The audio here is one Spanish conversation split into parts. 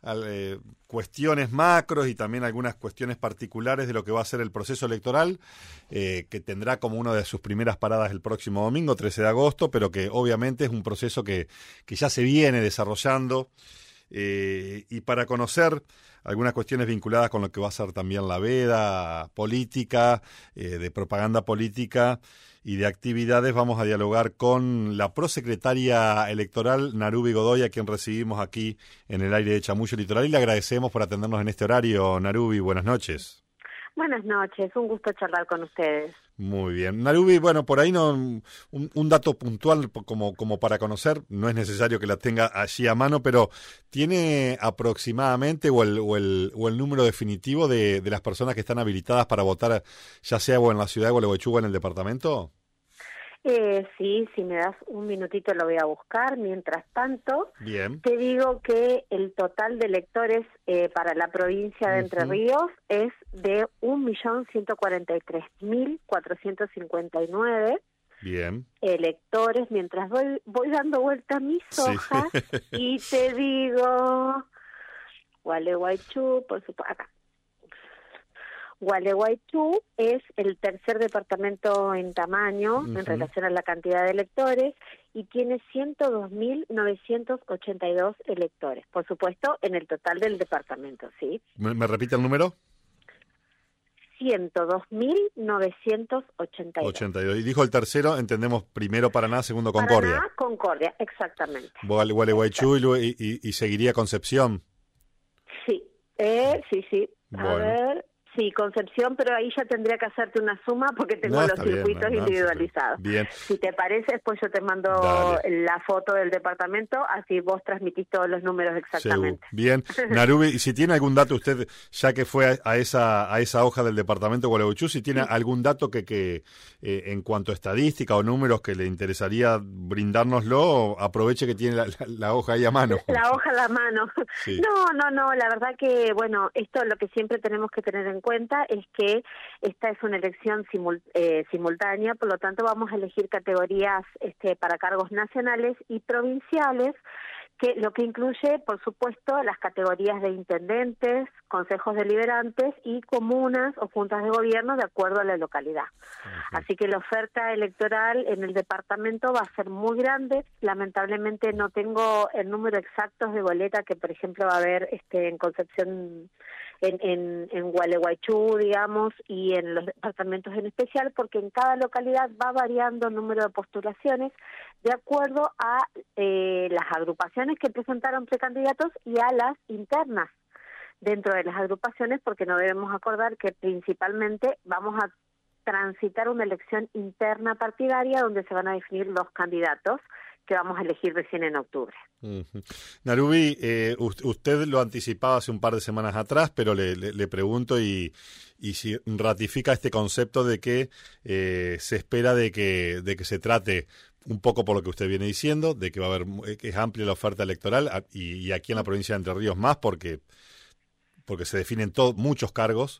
cuestiones macros y también algunas cuestiones particulares de lo que va a ser el proceso electoral, que tendrá como una de sus primeras paradas el próximo domingo, 13 de agosto, pero que obviamente es un proceso que ya se viene desarrollando. Y para conocer algunas cuestiones vinculadas con lo que va a ser también la veda política, de propaganda política y de actividades, vamos a dialogar con la prosecretaria electoral Narubi Godoy, a quien recibimos aquí en el aire de Chamullo Litoral, y le agradecemos por atendernos en este horario. Narubi, buenas noches. Buenas noches, un gusto charlar con ustedes. Muy bien. Narubi, bueno, por ahí no un dato puntual como para conocer, no es necesario que la tenga allí a mano, pero ¿tiene aproximadamente o el número definitivo de las personas que están habilitadas para votar, ya sea o en la ciudad de Gualeguaychú o en el departamento? Sí, si me das un minutito lo voy a buscar. Mientras tanto, bien, te digo que el total de electores para la provincia de Entre Ríos es de 1.143.459 bien. electores. Mientras voy dando vuelta a mis hojas y te digo, Gualeguaychú, por supuesto, acá. Gualeguaychú es el tercer departamento en tamaño en relación a la cantidad de electores y tiene 102.982 electores, por supuesto, en el total del departamento, ¿sí? ¿Me repite el número? 102.982. 82. Y dijo el tercero, entendemos, primero Paraná, segundo Concordia. Paraná, Concordia, exactamente. Gualeguaychú y seguiría Concepción. Sí, sí. Bueno. A ver... Sí, Concepción, pero ahí ya tendría que hacerte una suma porque tengo los circuitos individualizados. Bien. Si te parece, después yo te mando la foto del departamento, así vos transmitís todos los números exactamente. Bien. Narubi, si tiene algún dato usted, ya que fue a esa hoja del departamento de Gualeguaychú, si tiene algún dato que en cuanto a estadística o números que le interesaría brindárnoslo, aproveche que tiene la hoja ahí a mano. La hoja a la mano. Sí. No, la verdad que, bueno, esto lo que siempre tenemos que tener en cuenta es que esta es una elección simultánea, por lo tanto vamos a elegir categorías para cargos nacionales y provinciales, que lo que incluye, por supuesto, las categorías de intendentes, consejos deliberantes y comunas o juntas de gobierno de acuerdo a la localidad. Así que la oferta electoral en el departamento va a ser muy grande. Lamentablemente no tengo el número exacto de boleta que, por ejemplo, va a haber en Concepción, en Gualeguaychú, digamos, y en los departamentos en especial, porque en cada localidad va variando el número de postulaciones de acuerdo a las agrupaciones que presentaron precandidatos y a las internas dentro de las agrupaciones, porque no debemos acordar que principalmente vamos a transitar una elección interna partidaria donde se van a definir los candidatos que vamos a elegir recién en octubre. Narubi, usted lo anticipaba hace un par de semanas atrás, pero le pregunto y si ratifica este concepto de que se espera de que se trate un poco por lo que usted viene diciendo, de que va a haber, que es amplia la oferta electoral y aquí en la provincia de Entre Ríos más, porque se definen muchos cargos.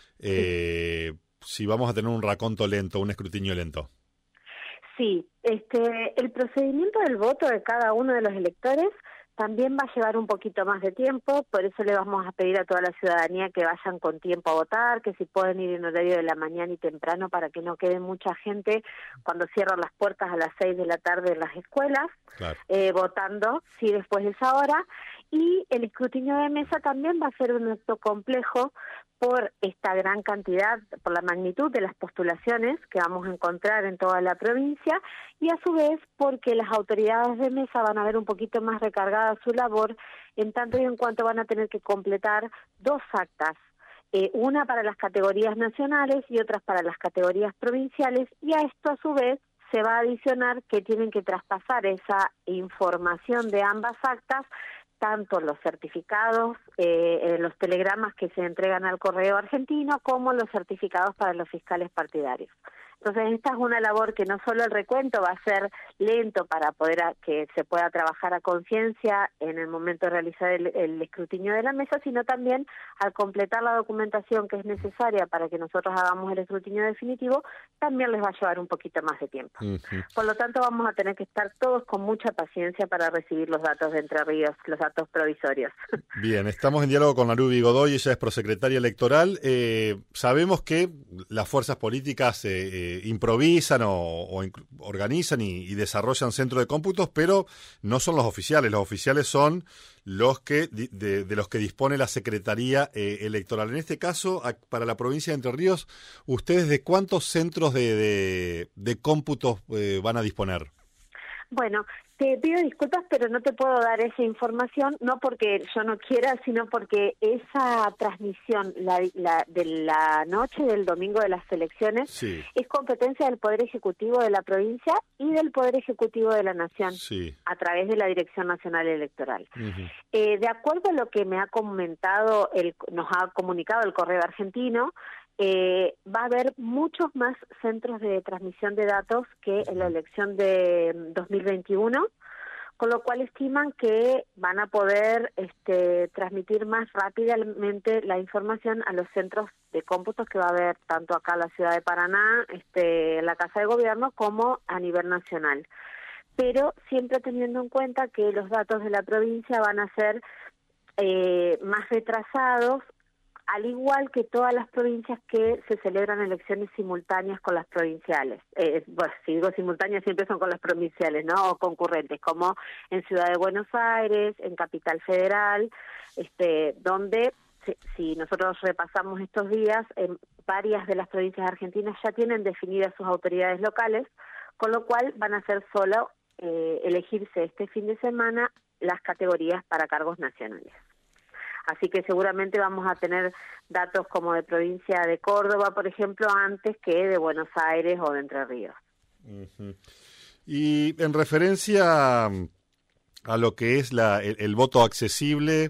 Si vamos a tener un raconto lento, un escrutinio lento. Sí, el procedimiento del voto de cada uno de los electores también va a llevar un poquito más de tiempo, por eso le vamos a pedir a toda la ciudadanía que vayan con tiempo a votar, que si pueden ir en horario de la mañana y temprano para que no quede mucha gente cuando cierran las puertas a las 6 de la tarde en las escuelas, claro, votando, sí, después de esa hora. Y el escrutinio de mesa también va a ser un acto complejo por esta gran cantidad, por la magnitud de las postulaciones que vamos a encontrar en toda la provincia y a su vez porque las autoridades de mesa van a ver un poquito más recargada su labor en tanto y en cuanto van a tener que completar dos actas, una para las categorías nacionales y otras para las categorías provinciales, y a esto a su vez se va a adicionar que tienen que traspasar esa información de ambas actas, tanto los certificados, los telegramas que se entregan al correo argentino, como los certificados para los fiscales partidarios. Entonces, esta es una labor que no solo el recuento va a ser lento para poder que se pueda trabajar a conciencia en el momento de realizar el escrutinio de la mesa, sino también al completar la documentación que es necesaria para que nosotros hagamos el escrutinio definitivo, también les va a llevar un poquito más de tiempo. Por lo tanto, vamos a tener que estar todos con mucha paciencia para recibir los datos de Entre Ríos, los datos provisorios. Bien, estamos en diálogo con Narubi Godoy, ella es prosecretaria electoral. Sabemos que las fuerzas políticas improvisan o organizan y desarrollan centros de cómputos, pero no son los oficiales son los que de los que dispone la Secretaría Electoral. En este caso, para la provincia de Entre Ríos, ¿ustedes de cuántos centros de cómputos van a disponer? Bueno, te pido disculpas, pero no te puedo dar esa información, no porque yo no quiera, sino porque esa transmisión de la noche del domingo de las elecciones sí, es competencia del Poder Ejecutivo de la provincia y del Poder Ejecutivo de la Nación, sí, a través de la Dirección Nacional Electoral. Uh-huh. De acuerdo a lo que me ha comentado, nos ha comunicado el Correo Argentino, va a haber muchos más centros de transmisión de datos que en la elección de 2021, con lo cual estiman que van a poder transmitir más rápidamente la información a los centros de cómputos que va a haber tanto acá en la ciudad de Paraná, en la Casa de Gobierno, como a nivel nacional. Pero siempre teniendo en cuenta que los datos de la provincia van a ser más retrasados, al igual que todas las provincias que se celebran elecciones simultáneas con las provinciales. Bueno, si digo simultáneas siempre son con las provinciales, ¿no? O concurrentes, como en Ciudad de Buenos Aires, en Capital Federal, donde si nosotros repasamos estos días, en varias de las provincias argentinas ya tienen definidas sus autoridades locales, con lo cual van a ser solo elegirse este fin de semana las categorías para cargos nacionales. Así que seguramente vamos a tener datos como de provincia de Córdoba, por ejemplo, antes que de Buenos Aires o de Entre Ríos. Uh-huh. Y en referencia a lo que es el voto accesible,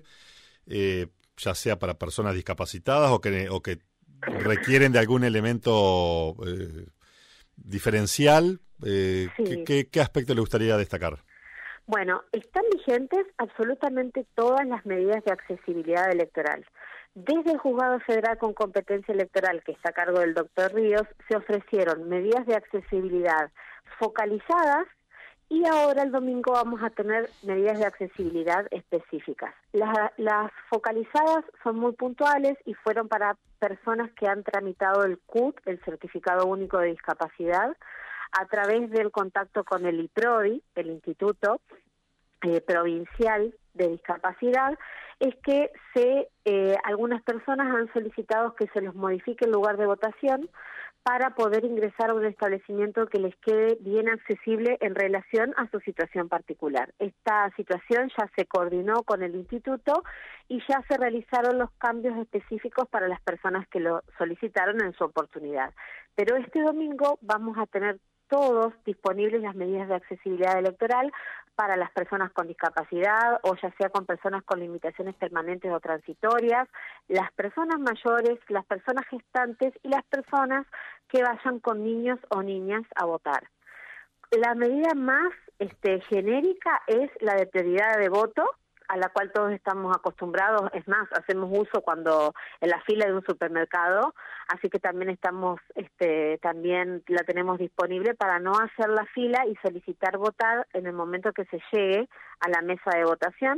ya sea para personas discapacitadas o que requieren de algún elemento diferencial, sí. ¿qué aspecto le gustaría destacar? Bueno, están vigentes absolutamente todas las medidas de accesibilidad electoral. Desde el Juzgado Federal con Competencia Electoral, que está a cargo del doctor Ríos, se ofrecieron medidas de accesibilidad focalizadas y ahora el domingo vamos a tener medidas de accesibilidad específicas. Las focalizadas son muy puntuales y fueron para personas que han tramitado el CUT, el Certificado Único de Discapacidad, a través del contacto con el IPRODI, el Instituto Provincial de Discapacidad, es que algunas personas han solicitado que se los modifique el lugar de votación para poder ingresar a un establecimiento que les quede bien accesible en relación a su situación particular. Esta situación ya se coordinó con el instituto y ya se realizaron los cambios específicos para las personas que lo solicitaron en su oportunidad. Pero este domingo vamos a tener todos disponibles las medidas de accesibilidad electoral para las personas con discapacidad o ya sea con personas con limitaciones permanentes o transitorias, las personas mayores, las personas gestantes y las personas que vayan con niños o niñas a votar. La medida más genérica es la de prioridad de voto, a la cual todos estamos acostumbrados, es más, hacemos uso cuando en la fila de un supermercado, así que también también la tenemos disponible para no hacer la fila y solicitar votar en el momento que se llegue a la mesa de votación.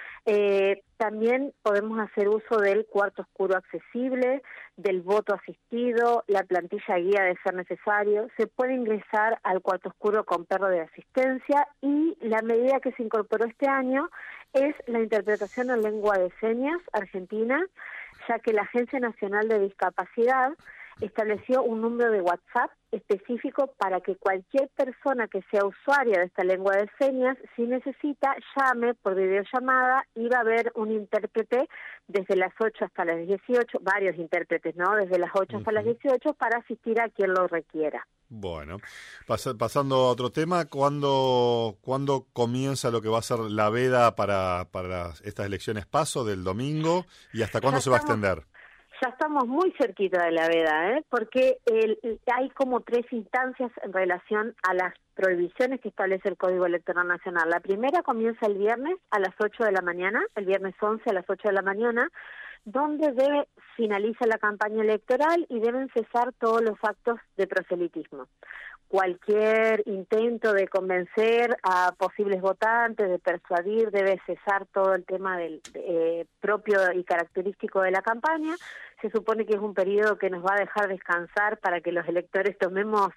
También podemos hacer uso del cuarto oscuro accesible, del voto asistido, la plantilla guía de ser necesario. Se puede ingresar al cuarto oscuro con perro de asistencia y la medida que se incorporó este año es la interpretación en lengua de señas argentina, ya que la Agencia Nacional de Discapacidad estableció un número de WhatsApp específico para que cualquier persona que sea usuaria de esta lengua de señas, si necesita, llame por videollamada y va a haber un intérprete desde las 8 hasta las 18, varios intérpretes, ¿no? Desde las 8 hasta las 18 para asistir a quien lo requiera. Bueno, pasando a otro tema, ¿cuándo comienza lo que va a ser la veda para estas elecciones PASO del domingo y hasta cuándo se va a extender? Ya estamos muy cerquita de la veda, porque hay como 3 instancias en relación a las prohibiciones que establece el Código Electoral Nacional. La primera comienza el viernes a las 8 de la mañana, el viernes 11 a las 8 de la mañana, donde finaliza la campaña electoral y deben cesar todos los actos de proselitismo. Cualquier intento de convencer a posibles votantes, de persuadir, debe cesar todo el tema del propio y característico de la campaña. Se supone que es un periodo que nos va a dejar descansar para que los electores tomemos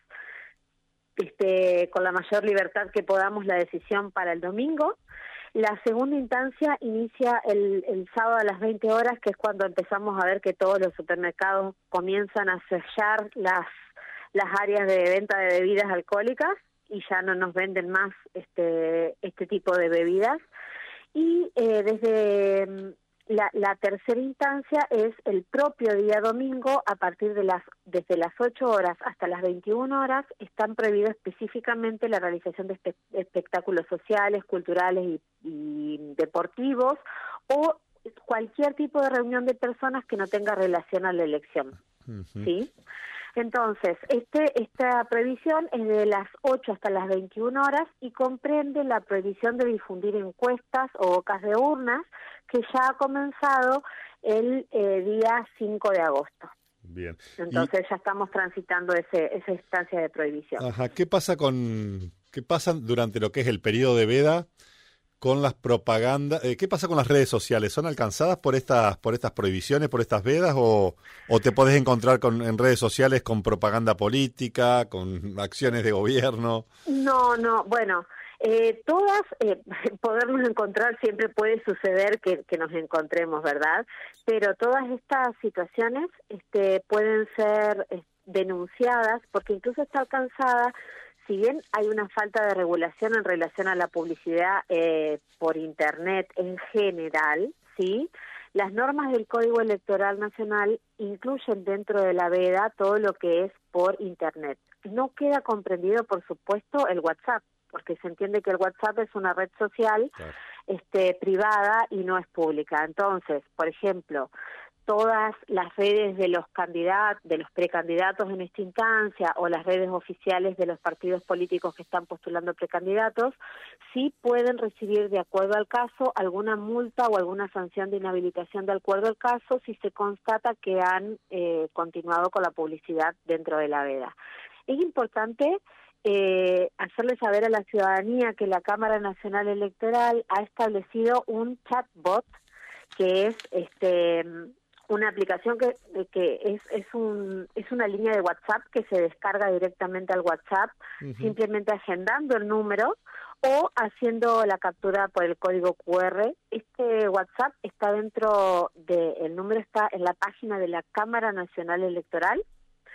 con la mayor libertad que podamos la decisión para el domingo. La segunda instancia inicia el sábado a las 20 horas, que es cuando empezamos a ver que todos los supermercados comienzan a sellar las áreas de venta de bebidas alcohólicas y ya no nos venden más este tipo de bebidas. Y desde la tercera instancia es el propio día domingo, a partir desde las 8 horas hasta las 21 horas, están prohibidos específicamente la realización de espectáculos sociales, culturales y deportivos, o cualquier tipo de reunión de personas que no tenga relación a la elección. Uh-huh. ¿Sí? Entonces, esta prohibición es de las 8 hasta las 21 horas y comprende la prohibición de difundir encuestas o bocas de urnas, que ya ha comenzado el día 5 de agosto. Bien. Entonces ya estamos transitando esa instancia de prohibición. Ajá. ¿Qué pasa durante lo que es el periodo de veda con las propagandas? ¿Qué pasa con las redes sociales? ¿Son alcanzadas por estas prohibiciones, por estas vedas, o te podés encontrar en redes sociales con propaganda política, con acciones de gobierno? No, bueno, todas podernos encontrar, siempre puede suceder que nos encontremos, ¿verdad? Pero todas estas situaciones pueden ser denunciadas, porque incluso está alcanzada. Si bien hay una falta de regulación en relación a la publicidad por Internet en general, ¿sí? Las normas del Código Electoral Nacional incluyen dentro de la veda todo lo que es por Internet. No queda comprendido, por supuesto, el WhatsApp, porque se entiende que el WhatsApp es una red social, claro, privada y no es pública. Entonces, por ejemplo, todas las redes de los precandidatos en esta instancia, o las redes oficiales de los partidos políticos que están postulando precandidatos, sí pueden recibir, de acuerdo al caso, alguna multa o alguna sanción de inhabilitación de acuerdo al caso si se constata que han continuado con la publicidad dentro de la veda. Es importante hacerle saber a la ciudadanía que la Cámara Nacional Electoral ha establecido un chatbot, que es una aplicación que es una línea de WhatsApp que se descarga directamente al WhatsApp, uh-huh, simplemente agendando el número o haciendo la captura por el código QR. Este WhatsApp está el número está en la página de la Cámara Nacional Electoral.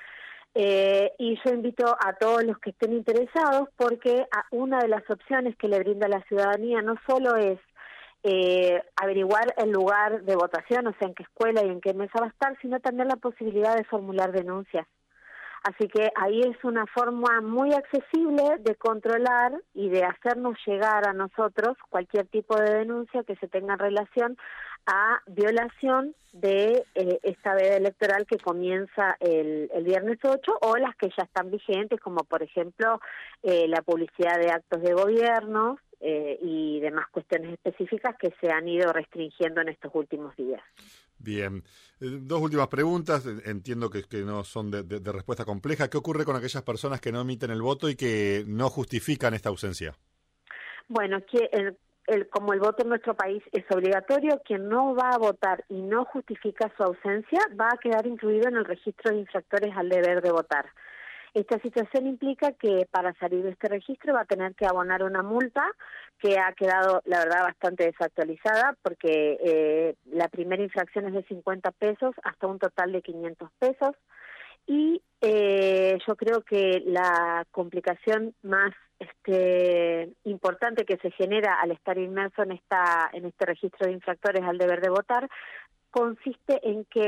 Y yo invito a todos los que estén interesados, porque una de las opciones que le brinda la ciudadanía no solo es averiguar el lugar de votación, o sea, en qué escuela y en qué mesa va a estar, sino también la posibilidad de formular denuncias. Así que ahí es una forma muy accesible de controlar y de hacernos llegar a nosotros cualquier tipo de denuncia que se tenga en relación a violación de esta veda electoral que comienza el viernes 8, o las que ya están vigentes, como por ejemplo la publicidad de actos de gobierno y demás cuestiones específicas que se han ido restringiendo en estos últimos días. Bien. Dos últimas preguntas, entiendo que no son de respuesta compleja. ¿Qué ocurre con aquellas personas que no emiten el voto y que no justifican esta ausencia? Bueno, como el voto en nuestro país es obligatorio, quien no va a votar y no justifica su ausencia va a quedar incluido en el registro de infractores al deber de votar. Esta situación implica que para salir de este registro va a tener que abonar una multa que ha quedado, la verdad, bastante desactualizada, porque la primera infracción es de 50 pesos hasta un total de 500 pesos. Y yo creo que la complicación más importante que se genera al estar inmerso en este registro de infractores al deber de votar consiste en que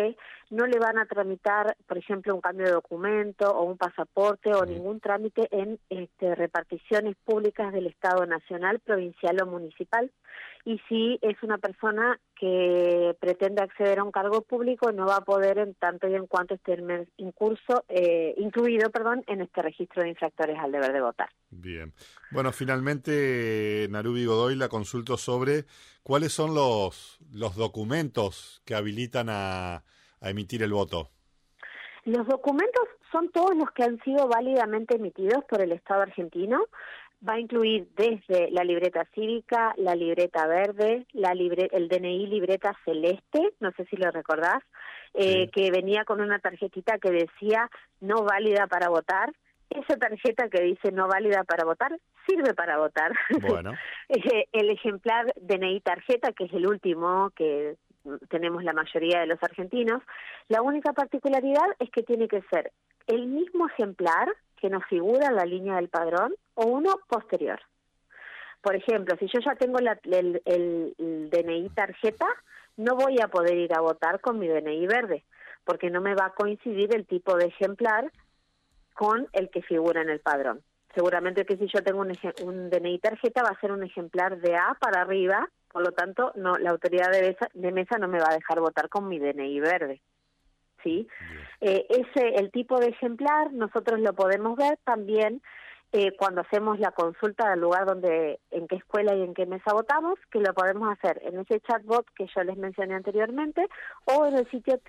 no le van a tramitar, por ejemplo, un cambio de documento o un pasaporte o ningún trámite en reparticiones públicas del Estado nacional, provincial o municipal. Y si es una persona que pretende acceder a un cargo público, no va a poder en tanto y en cuanto esté incluido en este registro de infractores al deber de votar. Bien. Bueno, finalmente, Narubi Godoy, la consulto sobre cuáles son los documentos que habilitan a emitir el voto. Los documentos son todos los que han sido válidamente emitidos por el Estado argentino. Va a incluir desde la libreta cívica, la libreta verde, el DNI libreta celeste, no sé si lo recordás, Sí. que venía con una tarjetita que decía no válida para votar. Esa tarjeta que dice no válida para votar sirve para votar. Bueno. El ejemplar DNI tarjeta, que es el último que tenemos la mayoría de los argentinos, la única particularidad es que tiene que ser el mismo ejemplar que nos figura en la línea del padrón o uno posterior. Por ejemplo, si yo ya tengo el DNI tarjeta, no voy a poder ir a votar con mi DNI verde, porque no me va a coincidir el tipo de ejemplar con el que figura en el padrón. Seguramente que si yo tengo un DNI tarjeta va a ser un ejemplar de A para arriba, por lo tanto no, la autoridad de mesa no me va a dejar votar con mi DNI verde. ¿Sí? El tipo de ejemplar nosotros lo podemos ver también cuando hacemos la consulta del lugar en qué escuela y en qué mesa votamos, que lo podemos hacer en ese chatbot que yo les mencioné anteriormente o en el sitio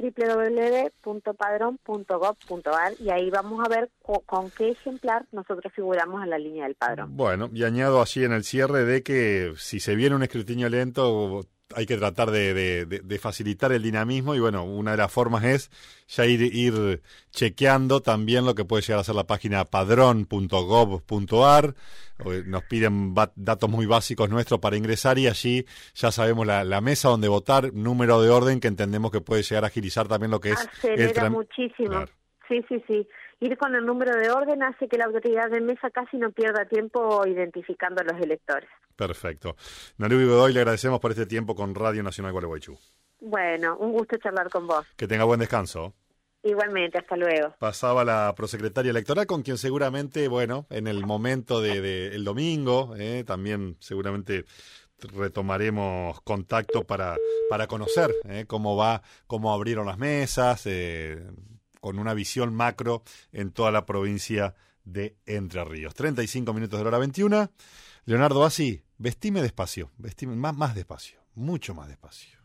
www.padron.gov.ar, y ahí vamos a ver con qué ejemplar nosotros figuramos en la línea del padrón. Bueno, y añado así en el cierre de que si se viene un escrutinio lento, hay que tratar de facilitar el dinamismo, y bueno, una de las formas es ya ir chequeando también lo que puede llegar a ser la página padron.gov.ar. Nos piden datos muy básicos nuestros para ingresar, y allí ya sabemos la mesa donde votar, número de orden, que entendemos que puede llegar a agilizar también lo que es acelera muchísimo. Claro. Sí. Ir con el número de orden hace que la autoridad de mesa casi no pierda tiempo identificando a los electores. Perfecto. Narubi Godoy, le agradecemos por este tiempo con Radio Nacional Gualeguaychú. Bueno, un gusto charlar con vos. Que tenga buen descanso. Igualmente, hasta luego. Pasaba la prosecretaria electoral, con quien seguramente, bueno, en el momento el domingo, también seguramente retomaremos contacto para conocer cómo abrieron las mesas, con una visión macro en toda la provincia de Entre Ríos. 35 minutos de la hora 21. Leonardo Bassi, vestime despacio, más despacio, mucho más despacio.